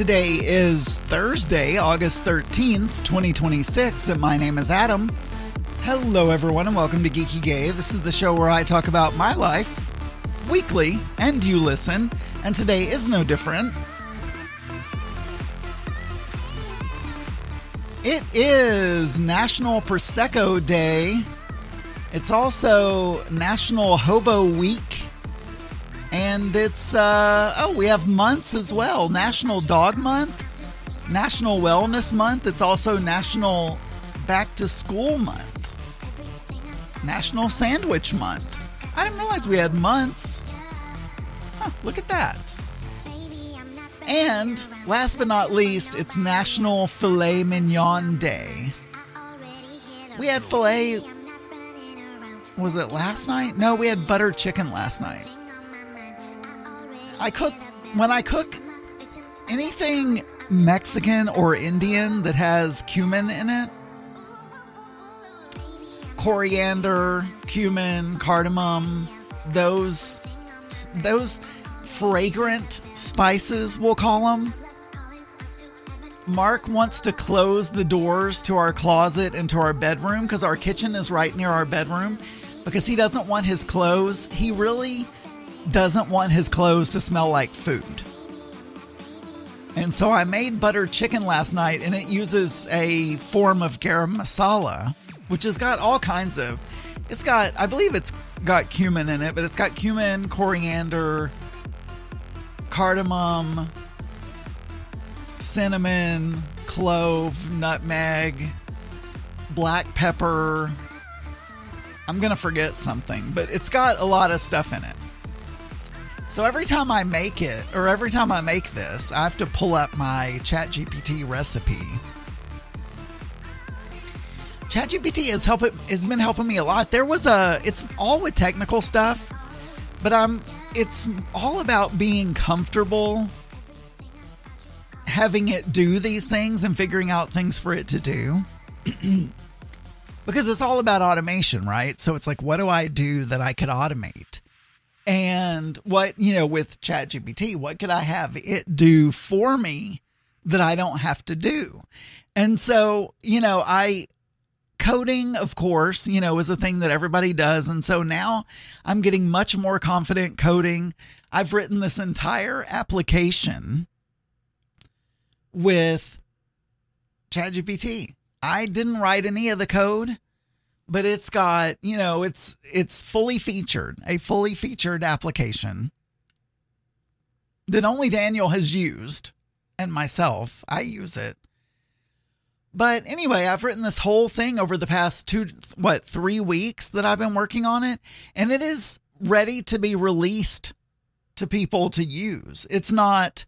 Today is Thursday, August 13th, 2026, and my name is Adam. Hello, everyone, and welcome to Geeky Gay. This is the show where I talk about my life weekly, and you listen, and today is no different. It is National Prosecco Day. It's also National Hobo Week. And it's, we have months as well. National Dog Month, National Wellness Month. It's also National Back to School Month, National Sandwich Month. I didn't realize we had months. Look at that. And last but not least, it's National Filet Mignon Day. We had filet, was it last night? No, we had butter chicken last night. When I cook anything Mexican or Indian that has cumin in it, coriander, cumin, cardamom, those fragrant spices, we'll call them. Mark wants to close the doors to our closet and to our bedroom because our kitchen is right near our bedroom because he doesn't want his clothes. He really doesn't want his clothes to smell like food. And so I made butter chicken last night, and it uses a form of garam masala, which has got all kinds of, I believe it's got cumin in it, but it's got cumin, coriander, cardamom, cinnamon, clove, nutmeg, black pepper. I'm going to forget something, but it's got a lot of stuff in it. So every time I make it, or every time I make this, I have to pull up my ChatGPT recipe. ChatGPT has been helping me a lot. It's all with technical stuff, but it's all about being comfortable having it do these things and figuring out things for it to do. Because it's all about automation, right? So it's like, what do I do that I could automate? And with ChatGPT, what could I have it do for me that I don't have to do? And so, coding, of course, is a thing that everybody does. And so now I'm getting much more confident coding. I've written this entire application with ChatGPT. I didn't write any of the code, but it's got, it's fully featured, a fully featured application that only Daniel has used, and myself, I use it. But anyway, I've written this whole thing over the past 3 weeks that I've been working on it, and it is ready to be released to people to use. It's not,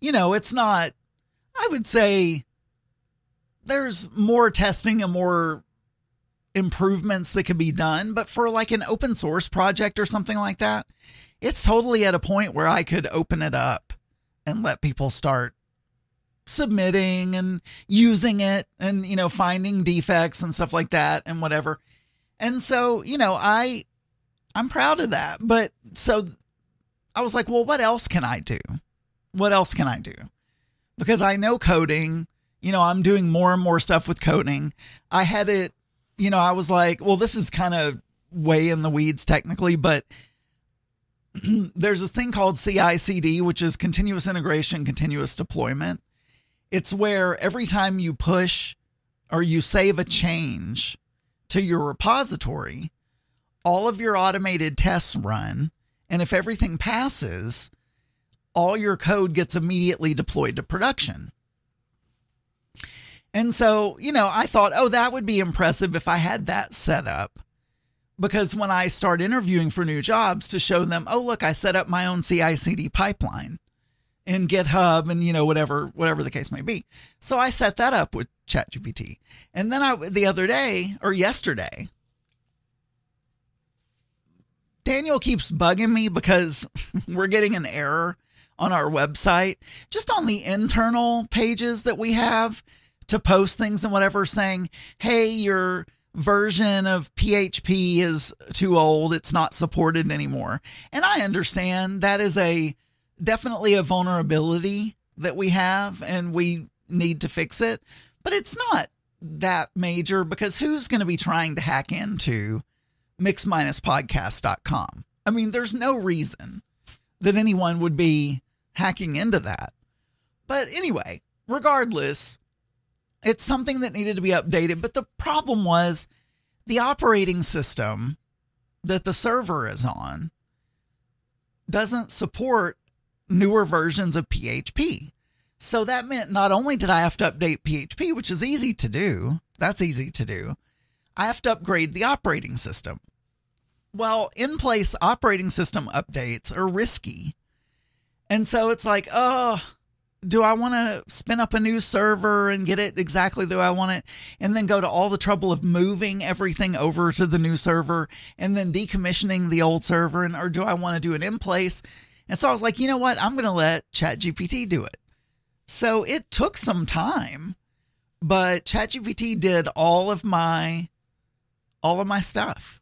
I would say there's more testing and more improvements that can be done, but for like an open source project or something like that, it's totally at a point where I could open it up and let people start submitting and using it and, finding defects and stuff like that and whatever. And so, I'm proud of that. But so I was like, well, what else can I do? What else can I do? Because I know coding, I'm doing more and more stuff with coding. I had it, I was like, well, this is kind of way in the weeds technically, but there's this thing called CI/CD, which is continuous integration, continuous deployment. It's where every time you push or you save a change to your repository, all of your automated tests run. And if everything passes, all your code gets immediately deployed to production. And so, I thought, that would be impressive if I had that set up. Because when I start interviewing for new jobs, to show them, look, I set up my own CI/CD pipeline in GitHub and, whatever the case may be. So I set that up with ChatGPT. And then yesterday, Daniel keeps bugging me because we're getting an error on our website, just on the internal pages that we have to post things and whatever, saying, hey, your version of PHP is too old. It's not supported anymore. And I understand that is definitely a vulnerability that we have, and we need to fix it. But it's not that major, because who's going to be trying to hack into mix-podcast.com? I mean, there's no reason that anyone would be hacking into that. But anyway, regardless, it's something that needed to be updated. But the problem was the operating system that the server is on doesn't support newer versions of PHP. So that meant not only did I have to update PHP, which is easy to do, that's easy to do, I have to upgrade the operating system. Well, in-place operating system updates are risky. And so it's like, oh, do I want to spin up a new server and get it exactly the way I want it, and then go to all the trouble of moving everything over to the new server and then decommissioning the old server? Or do I want to do it in place? And so I was like, you know what? I'm going to let ChatGPT do it. So it took some time, but ChatGPT did all of my stuff.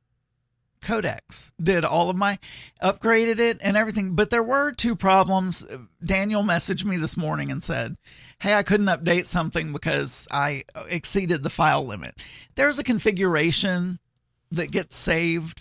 Codex did all of my, upgraded it and everything. But there were two problems. Daniel messaged me this morning and said, hey, I couldn't update something because I exceeded the file limit. There's a configuration that gets saved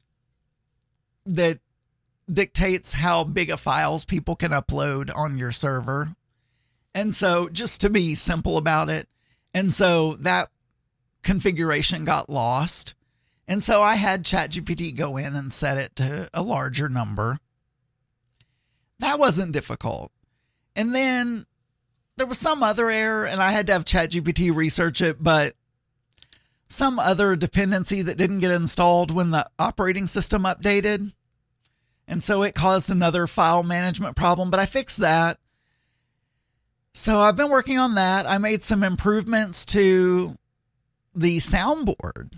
that dictates how big of files people can upload on your server. And so, just to be simple about it, and so that configuration got lost. And so I had ChatGPT go in and set it to a larger number. That wasn't difficult. And then there was some other error, and I had to have ChatGPT research it, but some other dependency that didn't get installed when the operating system updated. And so it caused another file management problem, but I fixed that. So I've been working on that. I made some improvements to the soundboard.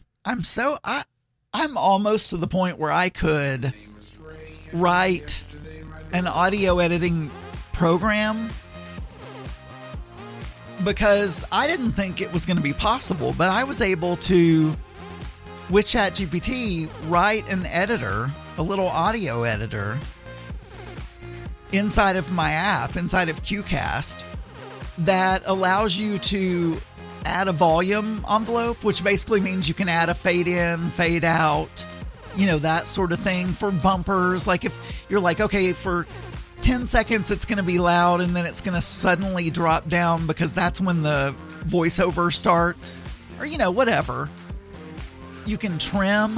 I'm almost to the point where I could write an audio editing program, because I didn't think it was going to be possible, but I was able to, with ChatGPT, write an editor, a little audio editor inside of my app, inside of QCast, that allows you to add a volume envelope, which basically means you can add a fade in, fade out, that sort of thing for bumpers. Like if you're like, okay, for 10 seconds it's going to be loud and then it's going to suddenly drop down because that's when the voiceover starts, or whatever. You can trim.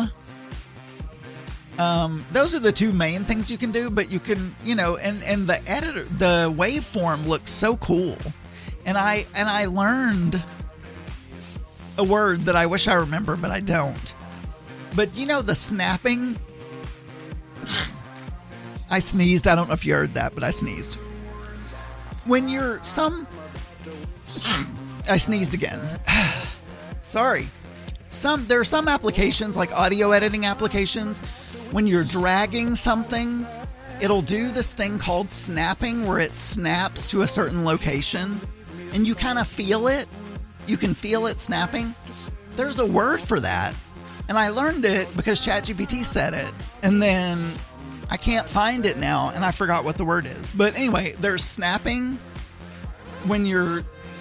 Those are the two main things you can do, but you can, and the editor, the waveform looks so cool. And I learned a word that I wish I remember, but I don't. But the snapping. I sneezed. I don't know if you heard that, but I sneezed. When I sneezed again. Sorry. There are some applications, like audio editing applications, when you're dragging something, it'll do this thing called snapping, where it snaps to a certain location and you kind of feel it. You can feel it snapping. There's a word for that. And I learned it because ChatGPT said it. And then I can't find it now, and I forgot what the word is. But anyway, there's snapping when you're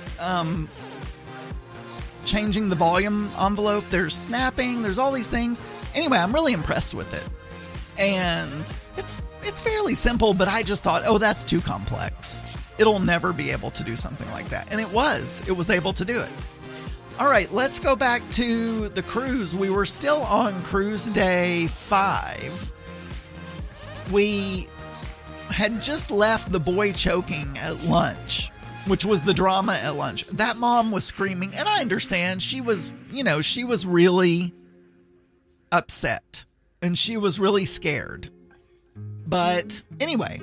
changing the volume envelope. There's snapping. There's all these things. Anyway, I'm really impressed with it. And it's fairly simple, but I just thought, oh, that's too complex. It'll never be able to do something like that. And it was able to do it. All right, let's go back to the cruise. We were still on cruise day 5. We had just left the boy choking at lunch, which was the drama at lunch. That mom was screaming, and I understand. She was really upset, and she was really scared. But anyway,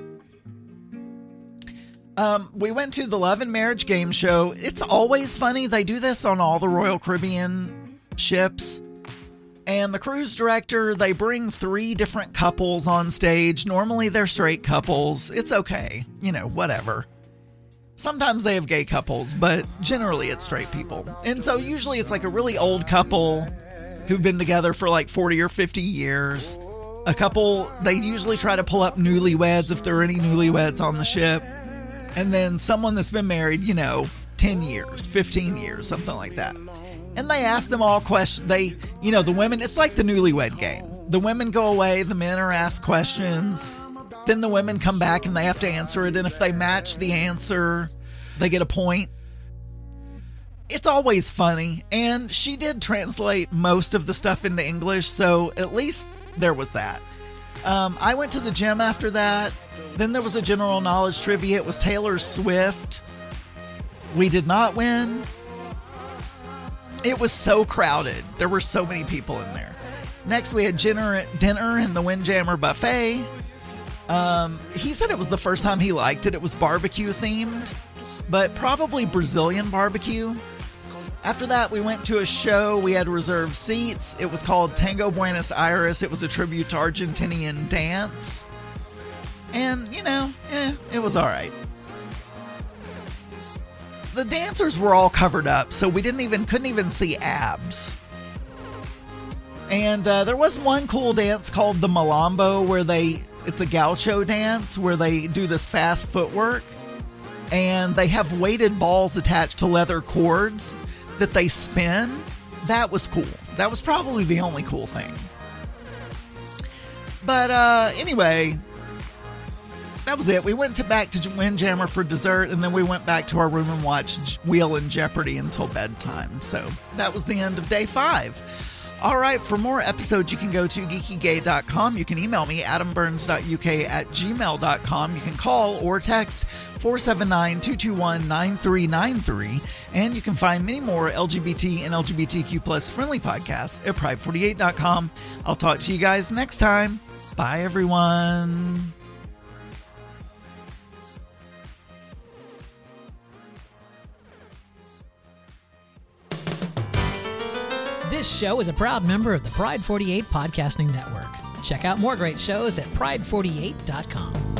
we went to the Love and Marriage game show. It's always funny. They do this on all the Royal Caribbean ships. And the cruise director, they bring 3 different couples on stage. Normally they're straight couples. It's okay. Whatever. Sometimes they have gay couples, but generally it's straight people. And so usually it's like a really old couple who've been together for like 40 or 50 years. A couple, they usually try to pull up newlyweds if there are any newlyweds on the ship. and then someone that's been married, 10 years, 15 years, something like that. And they ask them all questions. The women, it's like the newlywed game. The women go away, the men are asked questions, then the women come back and they have to answer it. And if they match the answer, they get a point. It's always funny. And she did translate most of the stuff into English, so at least there was that. I went to the gym after that. Then there was a general knowledge trivia. It was Taylor Swift. We did not win. It was so crowded. There were so many people in there. Next, we had dinner in the Windjammer Buffet. He said it was the first time he liked it. It was barbecue themed, but probably Brazilian barbecue. After that, we went to a show. We had reserved seats. It was called Tango Buenos Aires. It was a tribute to Argentinian dance. And, it was all right. The dancers were all covered up, so we couldn't even see abs. And there was one cool dance called the Malambo, where it's a gaucho dance where they do this fast footwork, and they have weighted balls attached to leather cords that they spin. That was cool. That was probably the only cool thing. But anyway, that was it. We went back to Windjammer for dessert, and then we went back to our room and watched Wheel and Jeopardy until bedtime. So that was the end of day 5. All right, for more episodes, you can go to geekygay.com. You can email me, adamburns.uk@gmail.com. You can call or text 479-221-9393. And you can find many more LGBT and LGBTQ plus friendly podcasts at pride48.com. I'll talk to you guys next time. Bye, everyone. This show is a proud member of the Pride 48 Podcasting Network. Check out more great shows at pride48.com.